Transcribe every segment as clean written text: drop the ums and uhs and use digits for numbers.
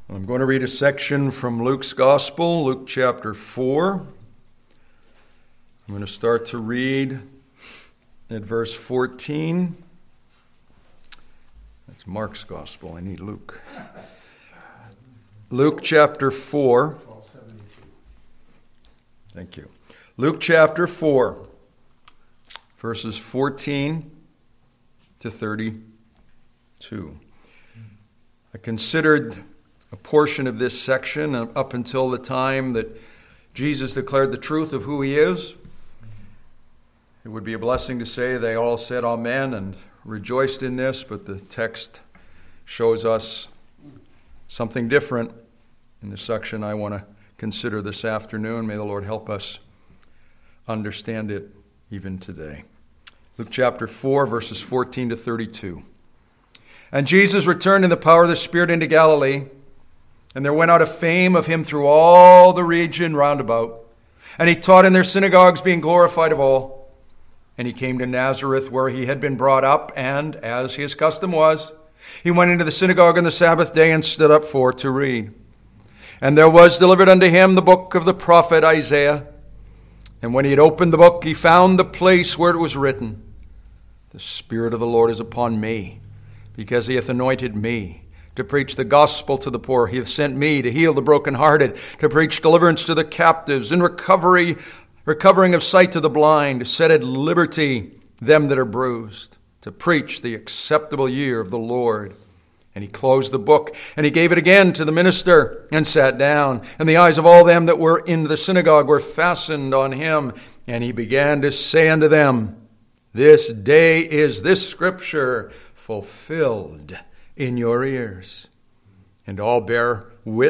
I'm going to read a section from Luke's Gospel, Luke chapter 4. I'm going to start to read at verse 14. That's Mark's Gospel. I need Luke. Luke chapter 4. Thank you. Luke chapter 4, verses 14 to 32. I considered a portion of this section up until the time that Jesus declared the truth of who he is. It would be a blessing to say they all said amen and rejoiced in this, but the text shows us something different in the section I want to consider this afternoon. May the Lord help us understand it even today. Luke chapter 4, verses 14 to 32. And Jesus returned in the power of the Spirit into Galilee, and there went out a fame of him through all the region round about. And he taught in their synagogues, being glorified of all. And he came to Nazareth, where he had been brought up, and, as his custom was, he went into the synagogue on the Sabbath day and stood up to read. And there was delivered unto him the book of the prophet Isaiah. And when he had opened the book, he found the place where it was written, The Spirit of the Lord is upon me, because he hath anointed me to preach the gospel to the poor. He hath sent me to heal the brokenhearted, to preach deliverance to the captives, and recovering of sight to the blind, to set at liberty them that are bruised, to preach the acceptable year of the Lord. And he closed the book, and he gave it again to the minister, and sat down. And the eyes of all them that were in the synagogue were fastened on him. And he began to say unto them, This day is this scripture fulfilled in your ears. And all bear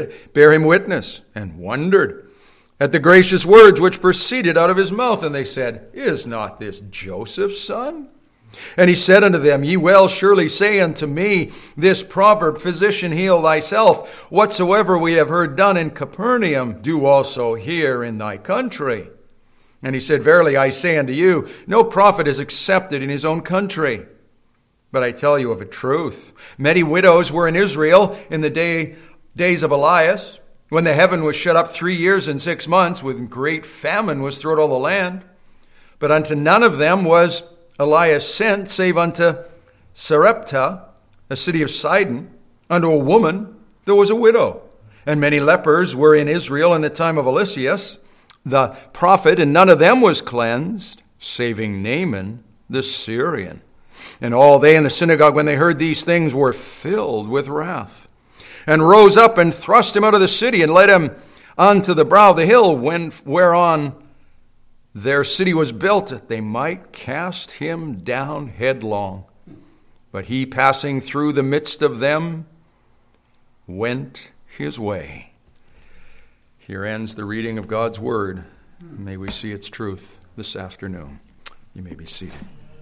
him witness, and wondered at the gracious words which proceeded out of his mouth. And they said, Is not this Joseph's son? And he said unto them, Ye well surely say unto me this proverb, Physician, heal thyself. Whatsoever we have heard done in Capernaum, do also here in thy country. And he said, Verily I say unto you, no prophet is accepted in his own country. But I tell you of a truth, many widows were in Israel in the days of Elias, when the heaven was shut up 3 years and 6 months, when great famine was throughout all the land. But unto none of them was Elias sent, save unto Sarepta, a city of Sidon, unto a woman that was a widow. And many lepers were in Israel in the time of Eliseus, the prophet, and none of them was cleansed, saving Naaman the Syrian. And all they in the synagogue, when they heard these things, were filled with wrath, and rose up and thrust him out of the city, and led him unto the brow of the hill, whereon their city was built, that they might cast him down headlong. But he, passing through the midst of them, went his way. Here ends the reading of God's word. May we see its truth this afternoon. You may be seated.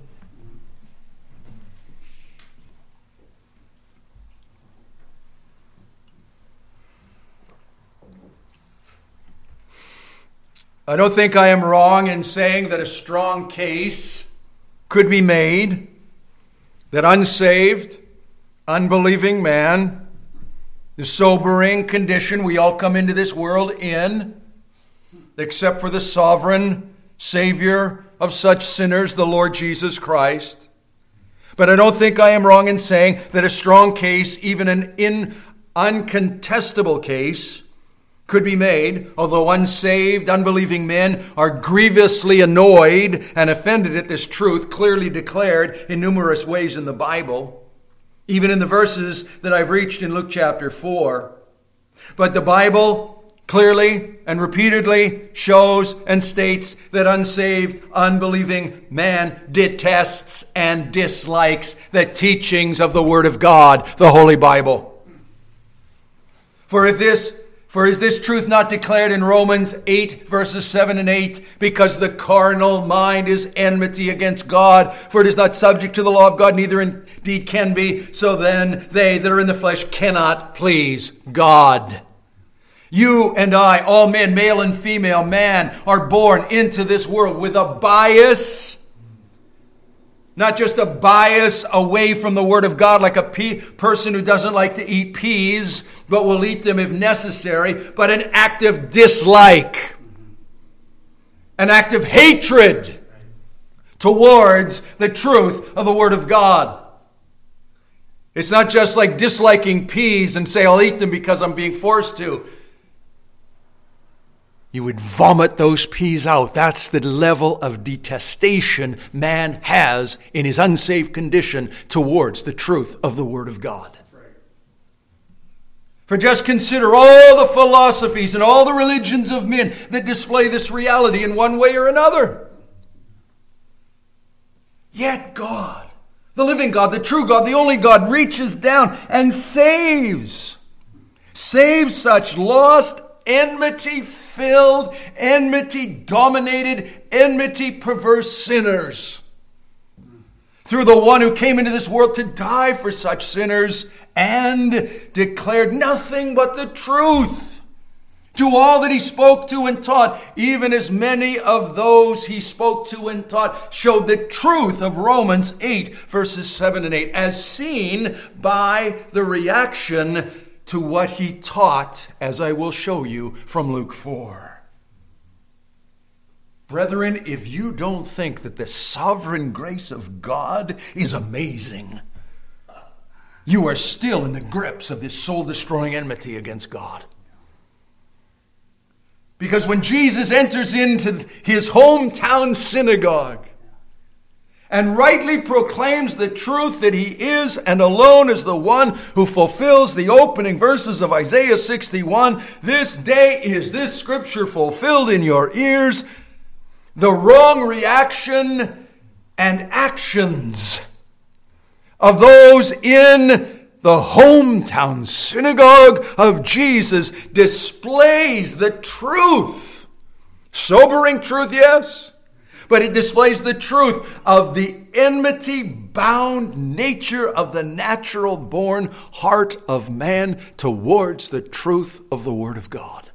I don't think I am wrong in saying that a strong case could be made that unsaved, unbelieving man, the sobering condition we all come into this world in, except for the sovereign Savior of such sinners, the Lord Jesus Christ. But I don't think I am wrong in saying that a strong case, even an uncontestable case, could be made, although unsaved, unbelieving men are grievously annoyed and offended at this truth clearly declared in numerous ways in the Bible, even in the verses that I've reached in Luke chapter 4. But the Bible clearly and repeatedly shows and states that unsaved, unbelieving man detests and dislikes the teachings of the Word of God, the Holy Bible. For is this truth not declared in Romans 8, verses 7 and 8? Because the carnal mind is enmity against God, for it is not subject to the law of God, neither indeed can be. So then they that are in the flesh cannot please God. You and I, all men, male and female, man, are born into this world with a bias Not just a bias away from the Word of God, like a person who doesn't like to eat peas, but will eat them if necessary, but an active dislike, an active hatred towards the truth of the Word of God. It's not just like disliking peas and say, I'll eat them because I'm being forced to. You would vomit those peas out. That's the level of detestation man has in his unsaved condition towards the truth of the Word of God. For just consider all the philosophies and all the religions of men that display this reality in one way or another. Yet God, the living God, the true God, the only God, reaches down and saves such lost, enmity-filled, enmity-dominated, enmity-perverse sinners through the one who came into this world to die for such sinners and declared nothing but the truth to all that he spoke to and taught, even as many of those he spoke to and taught showed the truth of Romans 8, verses 7 and 8, as seen by the reaction to what he taught, as I will show you from Luke 4. Brethren, if you don't think that the sovereign grace of God is amazing, you are still in the grips of this soul-destroying enmity against God. Because when Jesus enters into his hometown synagogue and rightly proclaims the truth that he is and alone is the one who fulfills the opening verses of Isaiah 61, this day is this scripture fulfilled in your ears, the wrong reaction and actions of those in the hometown synagogue of Jesus displays the truth. Sobering truth, yes. But it displays the truth of the enmity-bound nature of the natural-born heart of man towards the truth of the Word of God.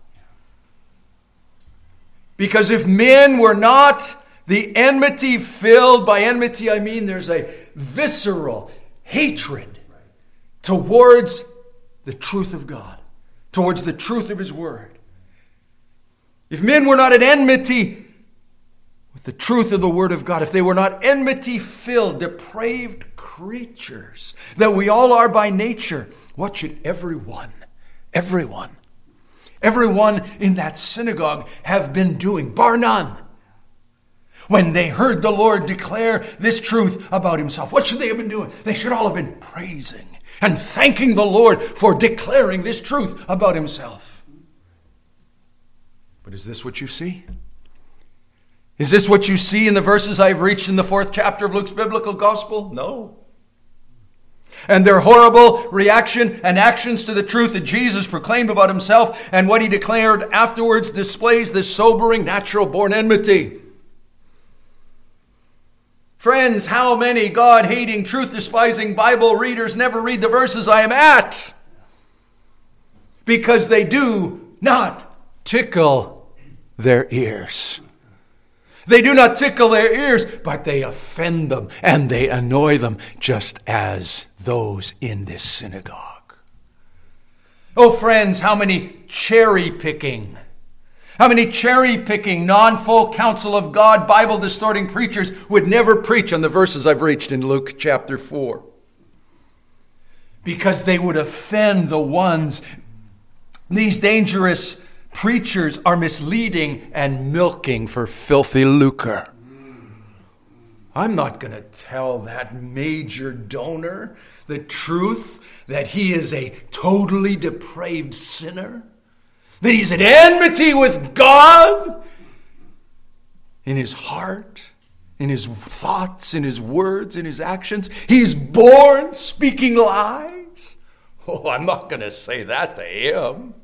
Because if men were not the enmity-filled, by enmity I mean there's a visceral hatred towards the truth of God, towards the truth of His Word. If men were not at enmity with the truth of the Word of God, if they were not enmity-filled, depraved creatures that we all are by nature, what should everyone in that synagogue have been doing, bar none? When they heard the Lord declare this truth about Himself, what should they have been doing? They should all have been praising and thanking the Lord for declaring this truth about Himself. But is this what you see? Is this what you see in the verses I've reached in the 4th chapter of Luke's biblical gospel? No. And their horrible reaction and actions to the truth that Jesus proclaimed about Himself and what He declared afterwards displays this sobering natural-born enmity. Friends, how many God-hating, truth-despising Bible readers never read the verses I am at? Because they do not tickle their ears. They do not tickle their ears, but they offend them and they annoy them, just as those in this synagogue. Oh, friends, how many cherry-picking, non-full counsel of God, Bible-distorting preachers would never preach on the verses I've reached in Luke chapter 4. Because they would offend the ones. These dangerous preachers are misleading and milking for filthy lucre. I'm not going to tell that major donor the truth that he is a totally depraved sinner, that he's at enmity with God in his heart, in his thoughts, in his words, in his actions. He's born speaking lies. Oh, I'm not going to say that to him.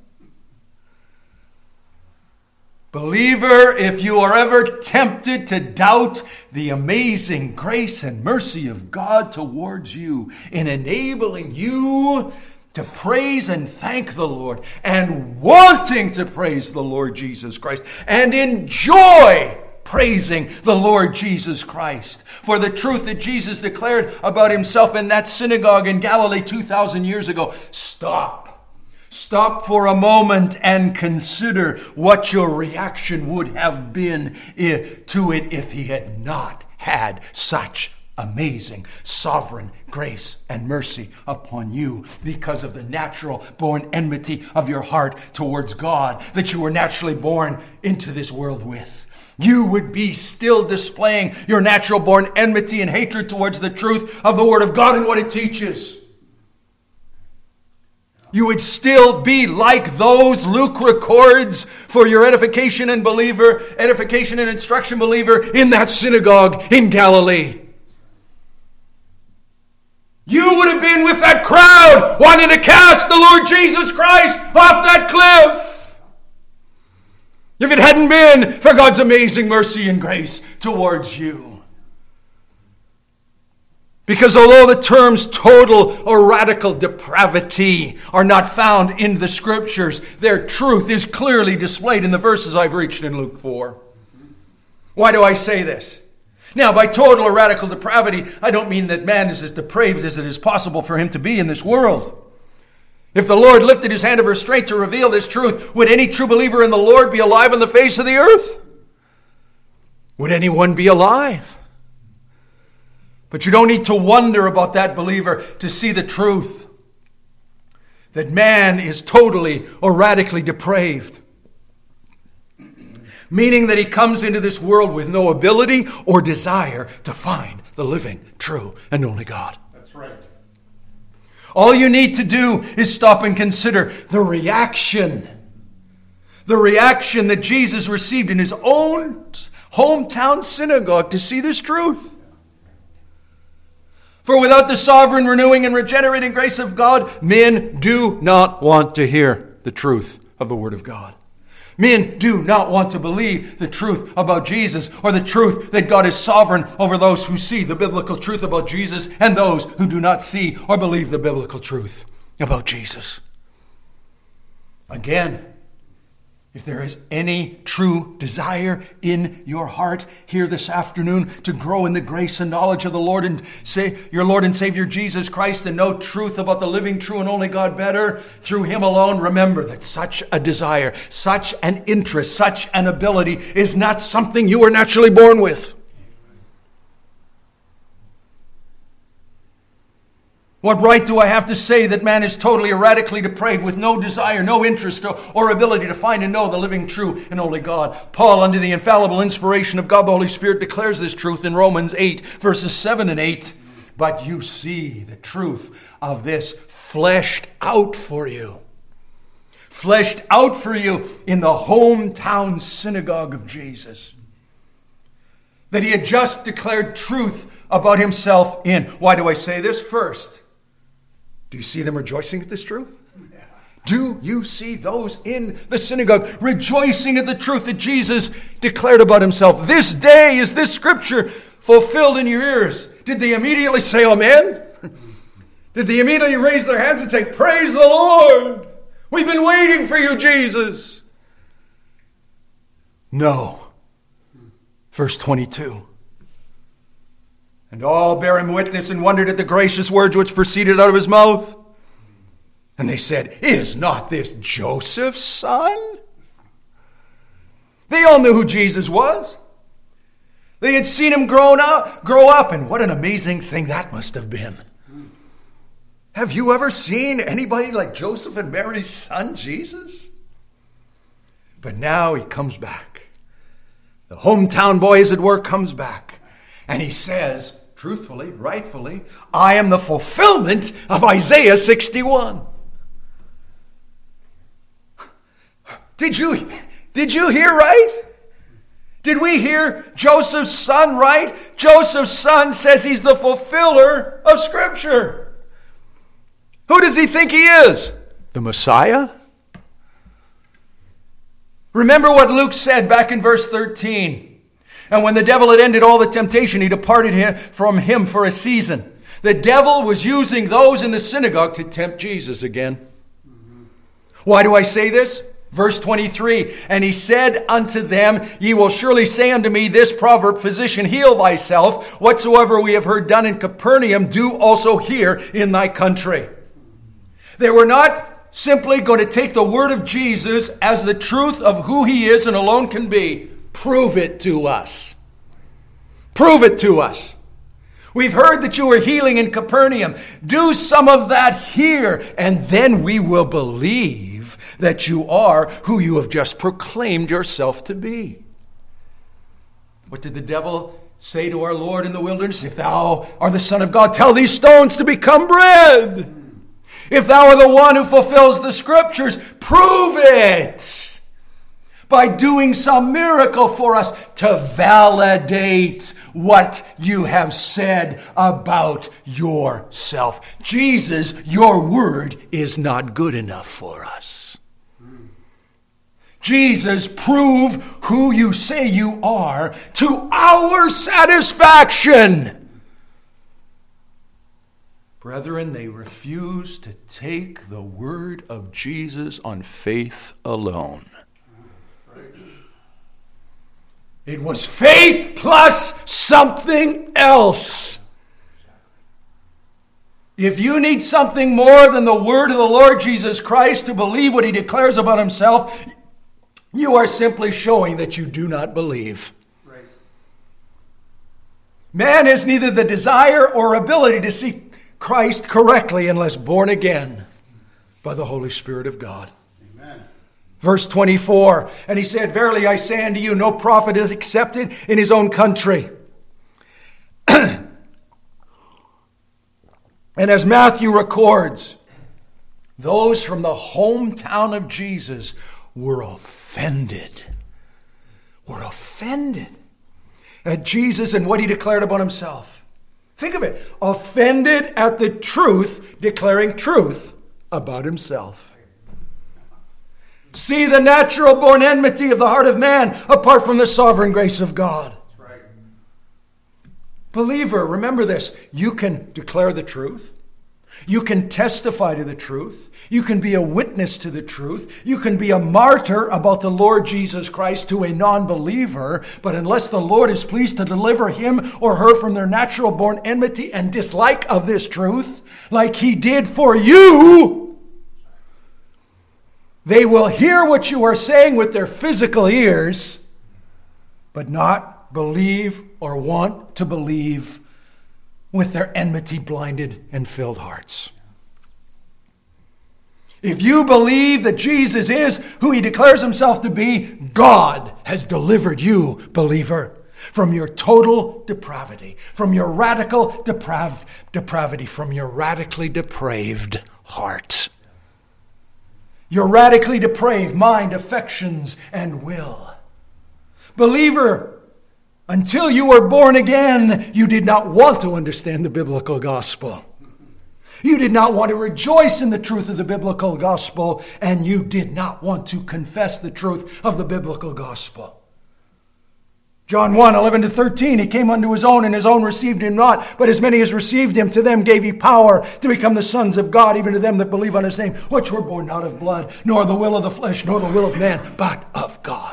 Believer, if you are ever tempted to doubt the amazing grace and mercy of God towards you in enabling you to praise and thank the Lord and wanting to praise the Lord Jesus Christ and enjoy praising the Lord Jesus Christ for the truth that Jesus declared about himself in that synagogue in Galilee 2,000 years ago. Stop for a moment and consider what your reaction would have been to it if he had not had such amazing, sovereign grace and mercy upon you because of the natural born enmity of your heart towards God that you were naturally born into this world with. You would be still displaying your natural born enmity and hatred towards the truth of the Word of God and what it teaches. You would still be like those Luke records for your edification and instruction believer in that synagogue in Galilee. You would have been with that crowd wanting to cast the Lord Jesus Christ off that cliff if it hadn't been for God's amazing mercy and grace towards you. Because although the terms total or radical depravity are not found in the Scriptures, their truth is clearly displayed in the verses I've reached in Luke 4. Why do I say this? Now, by total or radical depravity, I don't mean that man is as depraved as it is possible for him to be in this world. If the Lord lifted his hand of restraint to reveal this truth, would any true believer in the Lord be alive on the face of the earth? Would anyone be alive? But you don't need to wonder about that believer to see the truth. That man is totally or radically depraved. Meaning that he comes into this world with no ability or desire to find the living, true, and only God. That's right. All you need to do is stop and consider the reaction. The reaction that Jesus received in his own hometown synagogue to see this truth. For without the sovereign, renewing, and regenerating grace of God, men do not want to hear the truth of the Word of God. Men do not want to believe the truth about Jesus or the truth that God is sovereign over those who see the biblical truth about Jesus and those who do not see or believe the biblical truth about Jesus. Again, if there is any true desire in your heart here this afternoon to grow in the grace and knowledge of the Lord and say your Lord and Savior Jesus Christ and know truth about the living, true, and only God better through Him alone, remember that such a desire, such an interest, such an ability is not something you are naturally born with. What right do I have to say that man is totally or radically depraved with no desire, no interest, or ability to find and know the living, true, and only God? Paul, under the infallible inspiration of God the Holy Spirit, declares this truth in Romans 8, verses 7 and 8. But you see the truth of this fleshed out for you. Fleshed out for you in the hometown synagogue of Jesus. That he had just declared truth about himself in. Why do I say this? First, do you see them rejoicing at this truth? Do you see those in the synagogue rejoicing at the truth that Jesus declared about himself? This day is this scripture fulfilled in your ears. Did they immediately say amen? Did they immediately raise their hands and say, praise the Lord? We've been waiting for you, Jesus. No. Verse 22. And all bare him witness and wondered at the gracious words which proceeded out of his mouth. And they said, is not this Joseph's son? They all knew who Jesus was. They had seen him grow up, and what an amazing thing that must have been. Have you ever seen anybody like Joseph and Mary's son, Jesus? But now he comes back. The hometown boy, as it were, comes back. And he says, truthfully, rightfully, I am the fulfillment of Isaiah 61. Did you hear right? Did we hear Joseph's son right? Joseph's son says he's the fulfiller of Scripture. Who does he think he is? The Messiah? Remember what Luke said back in verse 13. And when the devil had ended all the temptation, he departed from him for a season. The devil was using those in the synagogue to tempt Jesus again. Why do I say this? Verse 23, and he said unto them, Ye will surely say unto me this proverb, Physician, heal thyself. Whatsoever we have heard done in Capernaum, do also here in thy country. They were not simply going to take the word of Jesus as the truth of who he is and alone can be. Prove it to us. Prove it to us. We've heard that you were healing in Capernaum. Do some of that here, and then we will believe that you are who you have just proclaimed yourself to be. What did the devil say to our Lord in the wilderness? If thou art the Son of God, tell these stones to become bread. If thou art the one who fulfills the Scriptures, prove it by doing some miracle for us to validate what you have said about yourself. Jesus, your word is not good enough for us. Jesus, prove who you say you are to our satisfaction. Brethren, they refuse to take the word of Jesus on faith alone. It was faith plus something else. If you need something more than the word of the Lord Jesus Christ to believe what he declares about himself, you are simply showing that you do not believe. Right. Man has neither the desire or ability to see Christ correctly unless born again by the Holy Spirit of God. Amen. Verse 24, and he said, Verily I say unto you, no prophet is accepted in his own country. And as Matthew records, those from the hometown of Jesus were offended. Were offended at Jesus and what he declared about himself. Think of it. Offended at the truth, declaring truth about himself. See the natural born enmity of the heart of man apart from the sovereign grace of God. Right. Believer, remember this. You can declare the truth. You can testify to the truth. You can be a witness to the truth. You can be a martyr about the Lord Jesus Christ to a non-believer. But unless the Lord is pleased to deliver him or her from their natural born enmity and dislike of this truth, like he did for you, they will hear what you are saying with their physical ears, but not believe or want to believe with their enmity blinded and filled hearts. If you believe that Jesus is who he declares himself to be, God has delivered you, believer, from your total depravity, from your radical depravity, from your radically depraved heart. Your radically depraved mind, affections, and will. Believer, until you were born again, you did not want to understand the biblical gospel. You did not want to rejoice in the truth of the biblical gospel, and you did not want to confess the truth of the biblical gospel. John 1, 11-13, he came unto his own, and his own received him not. But as many as received him, to them gave he power to become the sons of God, even to them that believe on his name, which were born not of blood, nor the will of the flesh, nor the will of man, but of God.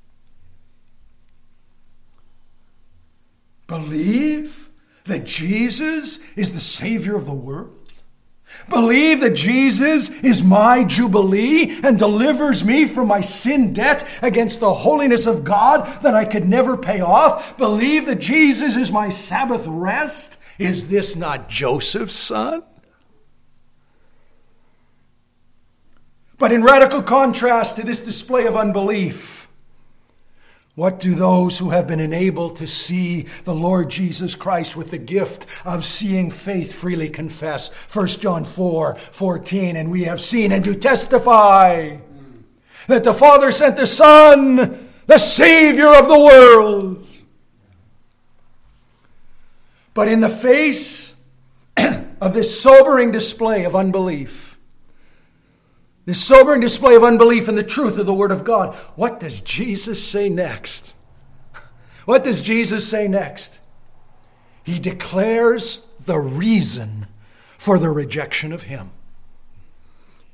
Believe that Jesus is the Savior of the world. Believe that Jesus is my jubilee and delivers me from my sin debt against the holiness of God that I could never pay off. Believe that Jesus is my Sabbath rest. Is this not Joseph's son? But in radical contrast to this display of unbelief, what do those who have been enabled to see the Lord Jesus Christ with the gift of seeing faith freely confess? 1 John 4:14, and we have seen and do testify that the Father sent the Son, the Savior of the world. But in the face of this sobering display of unbelief, this sobering display of unbelief in the truth of the Word of God, what does Jesus say next? What does Jesus say next? He declares the reason for the rejection of him.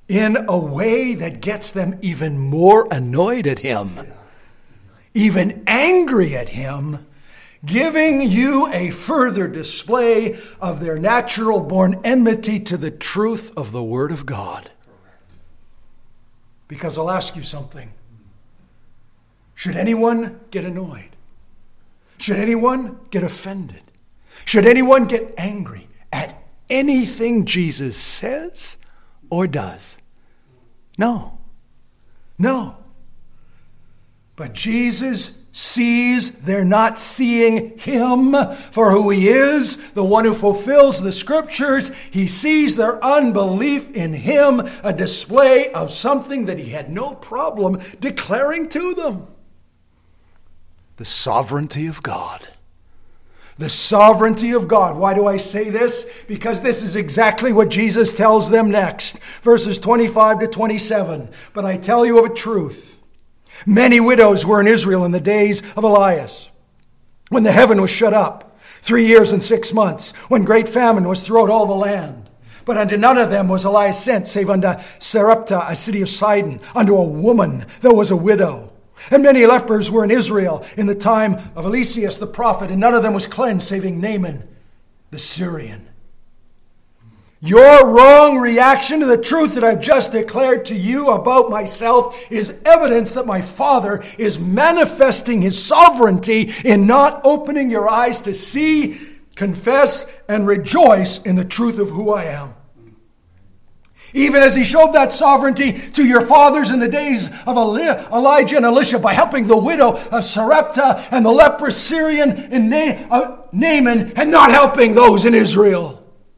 in a way that gets them even more annoyed at him, even angry at him, giving you a further display of their natural-born enmity to the truth of the Word of God. Because I'll ask you something. Should anyone get annoyed? Should anyone get offended? Should anyone get angry at anything Jesus says or does? No. No. But Jesus sees they're not seeing him for who he is, the one who fulfills the Scriptures. He sees their unbelief in him, a display of something that he had no problem declaring to them. The sovereignty of God. The sovereignty of God. Why do I say this? Because this is exactly what Jesus tells them next. Verses 25 to 27. But I tell you of a truth. Many widows were in Israel in the days of Elias, when the heaven was shut up, 3 years and 6 months, when great famine was throughout all the land. But unto none of them was Elias sent, save unto Sarepta, a city of Sidon, unto a woman that was a widow. And many lepers were in Israel in the time of Eliseus the prophet, and none of them was cleansed, saving Naaman the Syrian. Your wrong reaction to the truth that I've just declared to you about myself is evidence that my Father is manifesting his sovereignty in not opening your eyes to see, confess, and rejoice in the truth of who I am. Even as he showed that sovereignty to your fathers in the days of Elijah and Elisha by helping the widow of Sarepta and the leprous Syrian in Naaman and not helping those in Israel.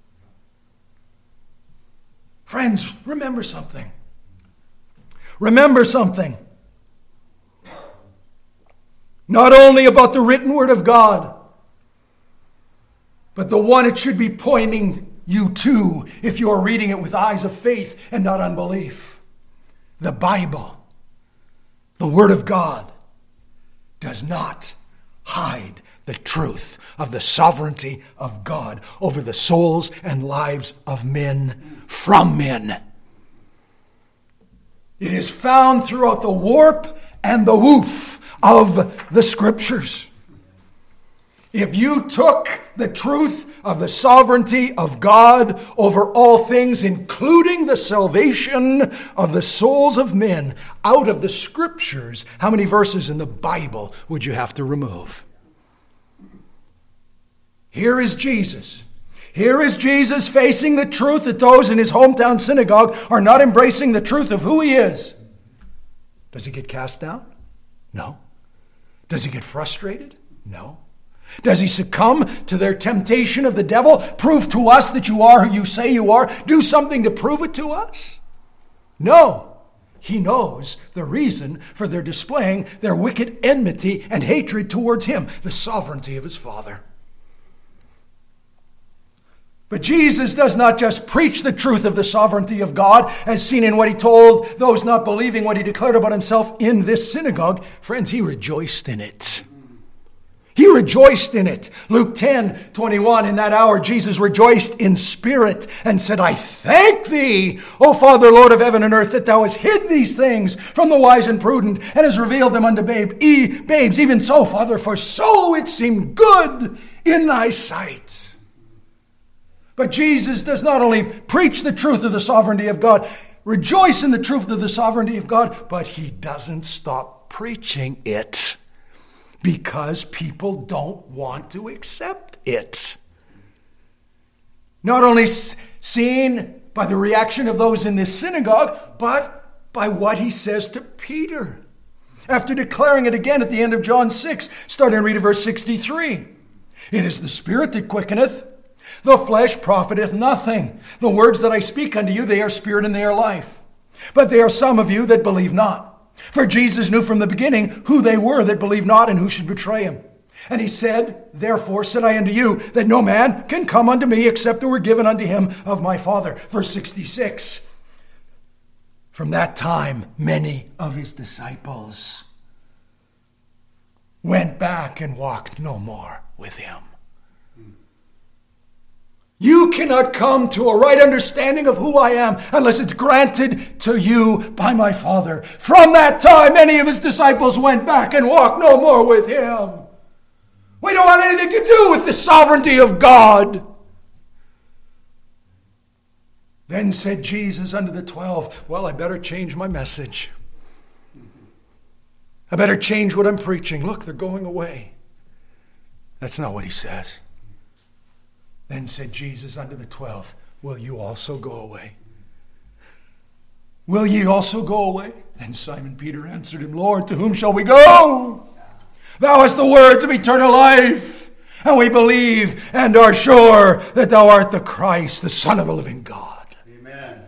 Friends, remember something. Remember something. Not only about the written Word of God, but the one it should be pointing you to if you are reading it with eyes of faith and not unbelief. The Bible, the Word of God, does not hide the truth of the sovereignty of God over the souls and lives of men from men. It is found throughout the warp and the woof of the Scriptures. If you took the truth of the sovereignty of God over all things, including the salvation of the souls of men, out of the Scriptures, how many verses in the Bible would you have to remove? Here is Jesus. Here is Jesus facing the truth that those in his hometown synagogue are not embracing the truth of who he is. Does he get cast down? No. Does he get frustrated? No. Does he succumb to their temptation of the devil? Prove to us that you are who you say you are. Do something to prove it to us? No. He knows the reason for their displaying their wicked enmity and hatred towards him, the sovereignty of his Father. But Jesus does not just preach the truth of the sovereignty of God, as seen in what he told those not believing what he declared about himself in this synagogue. Friends, he rejoiced in it. He rejoiced in it. Luke 10:21, in that hour Jesus rejoiced in spirit and said, I thank thee, O Father, Lord of heaven and earth, that thou hast hid these things from the wise and prudent and hast revealed them unto babes. Even so, Father, for so it seemed good in thy sight. But Jesus does not only preach the truth of the sovereignty of God, rejoice in the truth of the sovereignty of God, but he doesn't stop preaching it because people don't want to accept it. Not only seen by the reaction of those in this synagogue, but by what he says to Peter. After declaring it again at the end of John 6, starting to read at verse 63. It is the Spirit that quickeneth, the flesh profiteth nothing. The words that I speak unto you, they are spirit and they are life. But there are some of you that believe not. For Jesus knew from the beginning who they were that believed not and who should betray him. And he said, therefore said I unto you, that no man can come unto me except it were given unto him of my Father. Verse 66. From that time, many of his disciples went back and walked no more with him. You cannot come to a right understanding of who I am unless it's granted to you by my Father. From that time, many of his disciples went back and walked no more with him. We don't want anything to do with the sovereignty of God. Then said Jesus unto the 12, well, I better change my message. I better change what I'm preaching. Look, they're going away. That's not what he says. Then said Jesus unto the 12, will you also go away? Will ye also go away? Then Simon Peter answered him, Lord, to whom shall we go? Thou hast the words of eternal life, and we believe and are sure that thou art the Christ, the Son of the living God. Amen.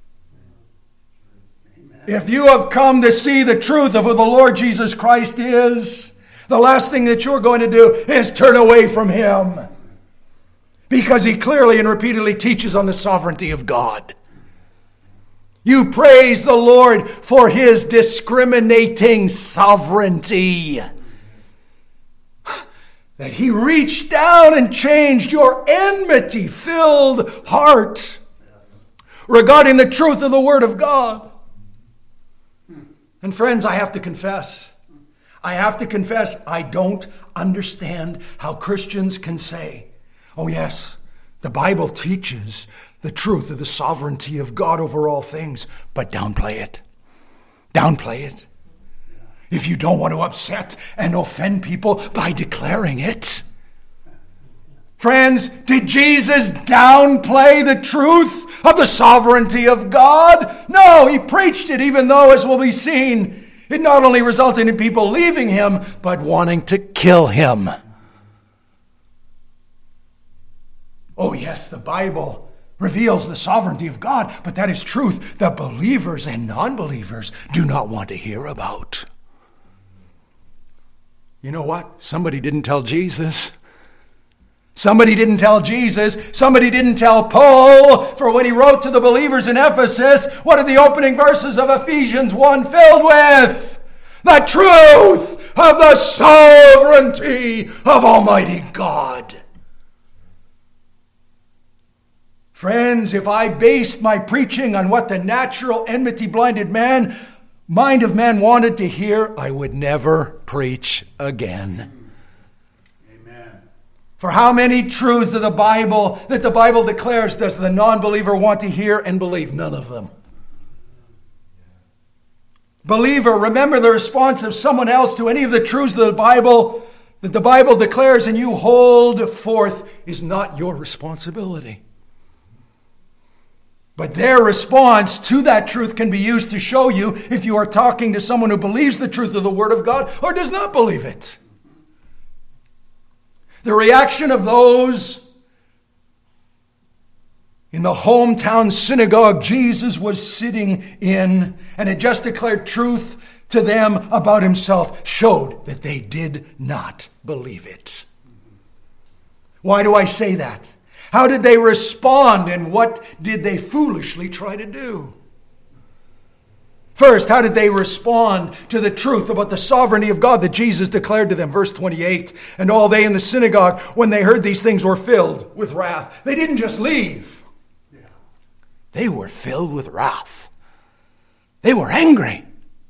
If you have come to see the truth of who the Lord Jesus Christ is, the last thing that you're going to do is turn away from him. Because he clearly and repeatedly teaches on the sovereignty of God. You praise the Lord for his discriminating sovereignty. That he reached down and changed your enmity-filled heart regarding the truth of the Word of God. And friends, I have to confess I don't understand how Christians can say, oh yes, the Bible teaches the truth of the sovereignty of God over all things, but downplay it. Downplay it. If you don't want to upset and offend people by declaring it. Friends, did Jesus downplay the truth of the sovereignty of God? No, he preached it, even though, as will be seen, it not only resulted in people leaving him, but wanting to kill him. Oh yes, the Bible reveals the sovereignty of God, but that is truth that believers and non-believers do not want to hear about. You know what? Somebody didn't tell Jesus. Somebody didn't tell Jesus. Somebody didn't tell Paul. For when he wrote to the believers in Ephesus, what are the opening verses of Ephesians 1 filled with? The truth of the sovereignty of Almighty God. Friends, if I based my preaching on what the natural enmity-blinded mind of man wanted to hear, I would never preach again. Amen. For how many truths of the Bible that the Bible declares does the non-believer want to hear and believe? None of them. Believer, remember the response of someone else to any of the truths of the Bible that the Bible declares and you hold forth is not your responsibility. But their response to that truth can be used to show you if you are talking to someone who believes the truth of the Word of God or does not believe it. The reaction of those in the hometown synagogue Jesus was sitting in and had just declared truth to them about himself showed that they did not believe it. Why do I say that? How did they respond and what did they foolishly try to do? First, how did they respond to the truth about the sovereignty of God that Jesus declared to them? Verse 28, and all they in the synagogue, when they heard these things, were filled with wrath. They didn't just leave. They were filled with wrath. They were angry.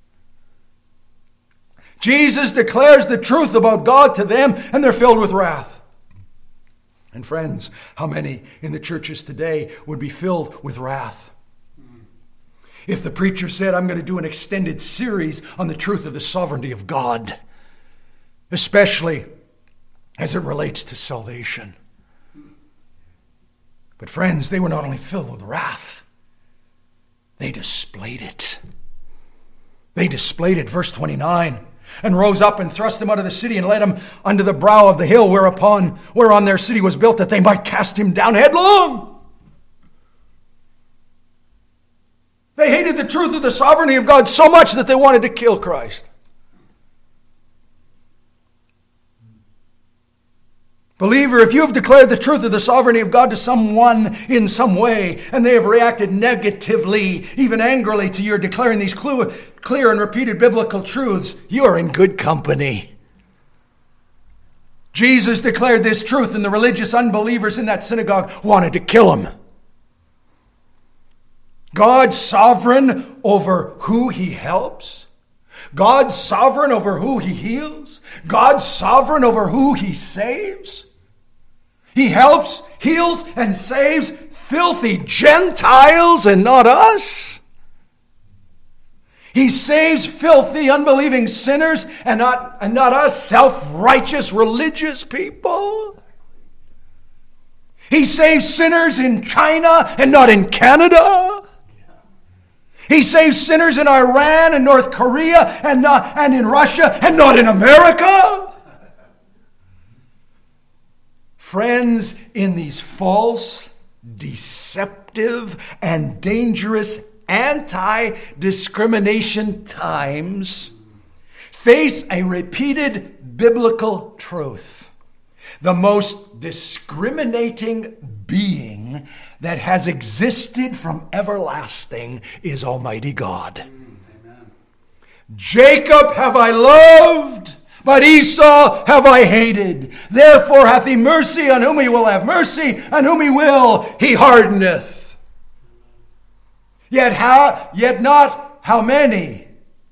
Jesus declares the truth about God to them and they're filled with wrath. And friends, how many in the churches today would be filled with wrath? If the preacher said, I'm going to do an extended series on the truth of the sovereignty of God, especially as it relates to salvation. But friends, they were not only filled with wrath, they displayed it. They displayed it, verse 29. And rose up and thrust him out of the city and led him unto the brow of the hill whereon their city was built, that they might cast him down headlong. They hated the truth of the sovereignty of God so much that they wanted to kill Christ. Believer, if you have declared the truth of the sovereignty of God to someone in some way, and they have reacted negatively, even angrily, to your declaring these clear and repeated biblical truths, you are in good company. Jesus declared this truth, and the religious unbelievers in that synagogue wanted to kill him. God's sovereign over who he helps. God's sovereign over who he heals. God's sovereign over who he saves. He helps, heals, and saves filthy Gentiles and not us. He saves filthy, unbelieving sinners and not us self-righteous religious people. He saves sinners in China and not in Canada. He saves sinners in Iran and North Korea and in Russia and not in America. Friends, in these false, deceptive, and dangerous anti-discrimination times, face a repeated biblical truth. The most discriminating being that has existed from everlasting is Almighty God. Amen. Jacob have I loved, but Esau have I hated. Therefore hath he mercy on whom he will have mercy, and whom he will he hardeneth. Yet not how many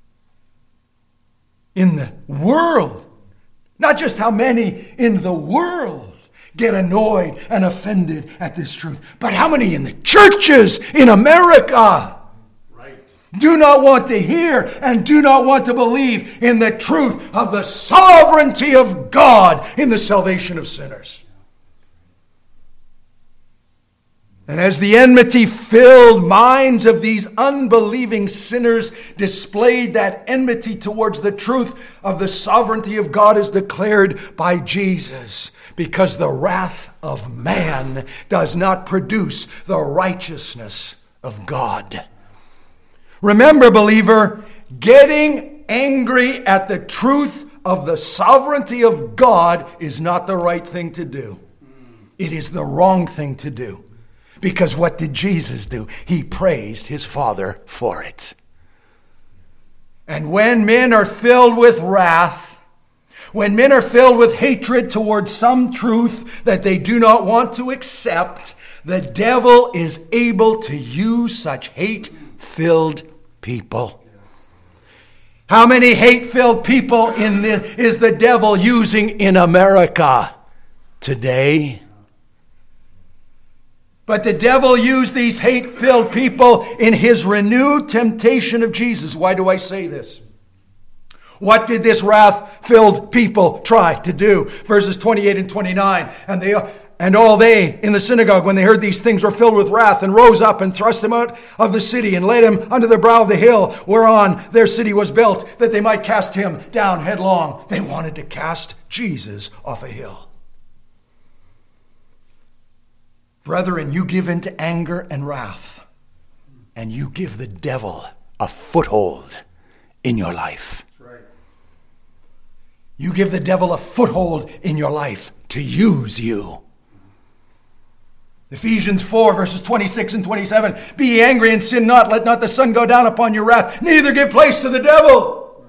in the world, not just how many in the world get annoyed and offended at this truth, but how many in the churches in America do not want to hear and do not want to believe in the truth of the sovereignty of God in the salvation of sinners. And as the enmity-filled minds of these unbelieving sinners displayed that enmity towards the truth of the sovereignty of God as declared by Jesus, because the wrath of man does not produce the righteousness of God. Remember, believer, getting angry at the truth of the sovereignty of God is not the right thing to do. It is the wrong thing to do. Because what did Jesus do? He praised his Father for it. And when men are filled with wrath, when men are filled with hatred towards some truth that they do not want to accept, the devil is able to use such hate-filled people. How many hate-filled people is the devil using in America today? But the devil used these hate-filled people in his renewed temptation of Jesus. Why do I say this? What did this wrath-filled people try to do? Verses 28 and 29. And all they in the synagogue, when they heard these things, were filled with wrath, and rose up and thrust him out of the city, and laid him under the brow of the hill whereon their city was built, that they might cast him down headlong. They wanted to cast Jesus off a hill. Brethren, you give into anger and wrath, and you give the devil a foothold in your life. That's right. You give the devil a foothold in your life to use you. Ephesians 4, verses 26 and 27. Be ye angry and sin not. Let not the sun go down upon your wrath. Neither give place to the devil.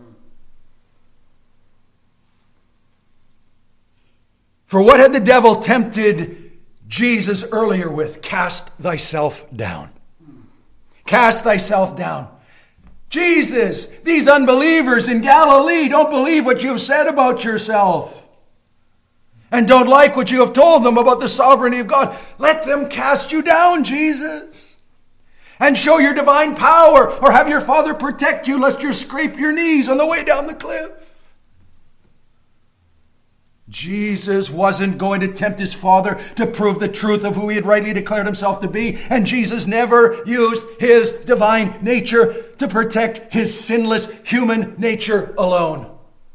For what had the devil tempted Jesus earlier with? Cast thyself down. Cast thyself down. Jesus, these unbelievers in Galilee don't believe what you have said about yourself and don't like what you have told them about the sovereignty of God. Let them cast you down, Jesus, and show your divine power, or have your Father protect you lest you scrape your knees on the way down the cliff. Jesus wasn't going to tempt his Father to prove the truth of who he had rightly declared himself to be. And Jesus never used his divine nature to protect his sinless human nature alone.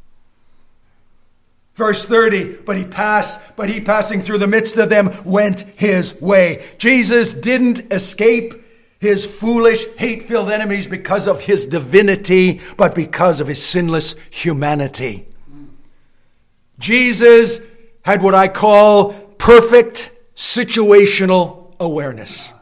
Verse 30, but he passing through the midst of them went his way. Jesus didn't escape his foolish, hate-filled enemies because of his divinity, but because of his sinless humanity. Jesus had what I call perfect situational awareness.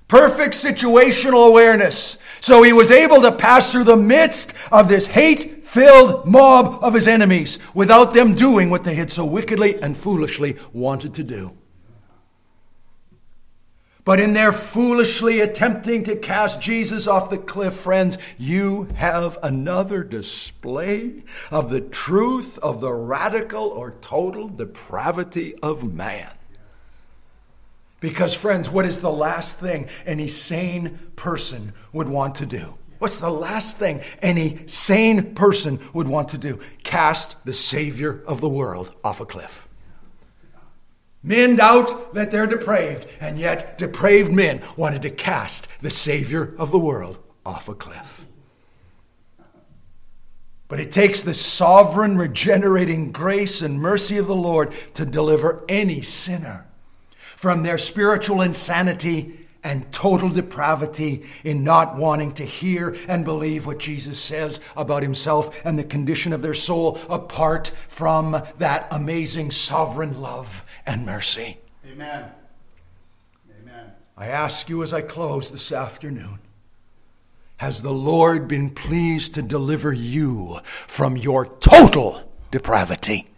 Perfect situational awareness. So he was able to pass through the midst of this hate-filled filled mob of his enemies without them doing what they had so wickedly and foolishly wanted to do. But in their foolishly attempting to cast Jesus off the cliff, friends, you have another display of the truth of the radical or total depravity of man. Because, friends, what is the last thing any sane person would want to do? What's the last thing any sane person would want to do? Cast the Savior of the world off a cliff. Men doubt that they're depraved, and yet depraved men wanted to cast the Savior of the world off a cliff. But it takes the sovereign, regenerating grace and mercy of the Lord to deliver any sinner from their spiritual insanity and total depravity in not wanting to hear and believe what Jesus says about himself and the condition of their soul apart from that amazing sovereign love and mercy. Amen. Amen. I ask you as I close this afternoon, has the Lord been pleased to deliver you from your total depravity?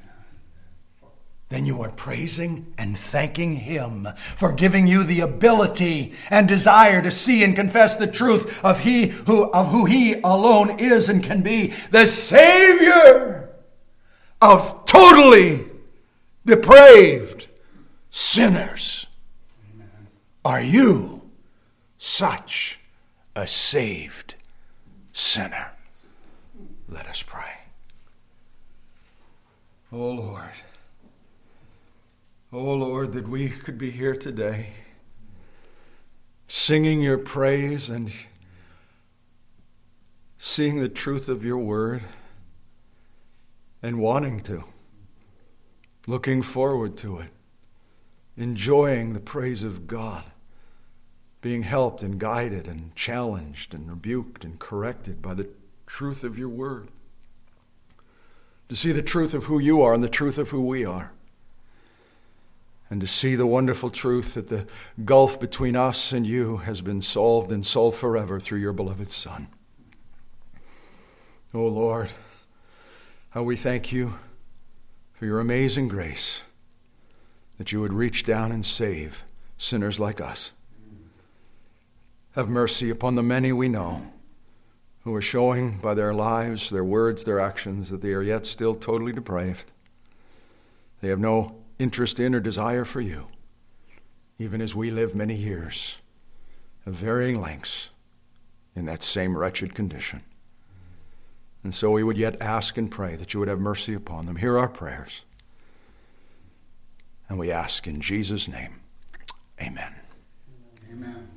Then you are praising and thanking him for giving you the ability and desire to see and confess the truth of who he alone is and can be, the Savior of totally depraved sinners. Amen. Are you such a saved sinner? Let us pray. Oh Lord. Oh Lord, that we could be here today singing your praise and seeing the truth of your word and wanting to, looking forward to it, enjoying the praise of God, being helped and guided and challenged and rebuked and corrected by the truth of your word, to see the truth of who you are and the truth of who we are. And to see the wonderful truth that the gulf between us and you has been solved and solved forever through your beloved Son. Oh Lord, how we thank you for your amazing grace, that you would reach down and save sinners like us. Have mercy upon the many we know who are showing by their lives, their words, their actions, that they are yet still totally depraved. They have no interest in or desire for you, even as we live many years of varying lengths in that same wretched condition. And so we would yet ask and pray that you would have mercy upon them. Hear our prayers. And we ask in Jesus' name, amen. Amen.